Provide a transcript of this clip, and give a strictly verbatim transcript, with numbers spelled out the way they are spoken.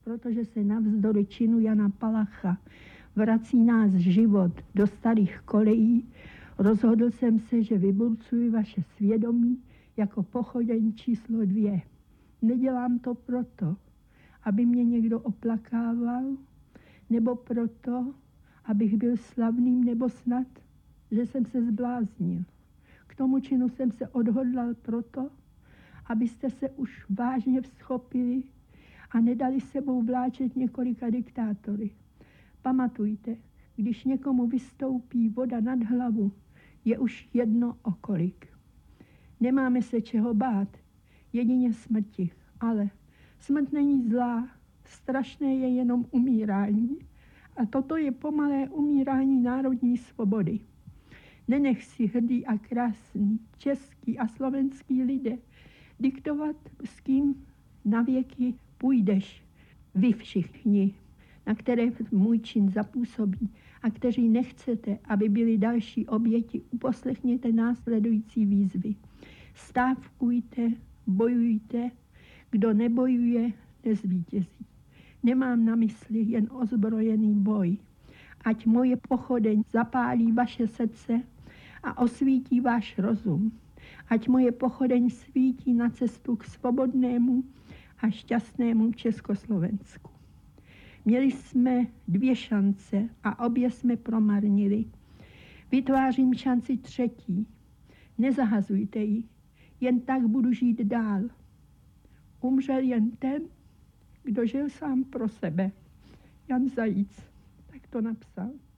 protože se navzdory činu Jana Palacha vrací nás život do starých kolejí, rozhodl jsem se, že vyburcuji vaše svědomí jako pochodeň číslo dvě. Nedělám to proto, aby mě někdo oplakával, nebo proto, abych byl slavným, nebo snad, že jsem se zbláznil. K tomu činu jsem se odhodlal proto, abyste se už vážně vzchopili a nedali sebou vláčet několika diktátory. Pamatujte, když někomu vystoupí voda nad hlavu, je už jedno o kolik. Nemáme se čeho bát, jedině smrti, ale smrt není zlá, strašné je jenom umírání. A toto je pomalé umírání národní svobody. Nenech si hrdý a krásný český a slovenský lidé diktovat, s kým na věky půjdeš. Vy všichni, na které můj čin zapůsobí a kteří nechcete, aby byly další oběti, uposlechněte následující výzvy. Stávkujte, bojujte, kdo nebojuje, nezvítězí. Nemám na mysli jen ozbrojený boj. Ať moje pochodeň zapálí vaše srdce a osvítí váš rozum. Ať moje pochodeň svítí na cestu k svobodnému a šťastnému Československu. Měli jsme dvě šance a obě jsme promarnili. Vytvářím šanci třetí. Nezahazujte ji, jen tak budu žít dál. Umřel jen ten, kdo žil sám pro sebe. Jan Zajíc tak to napsal.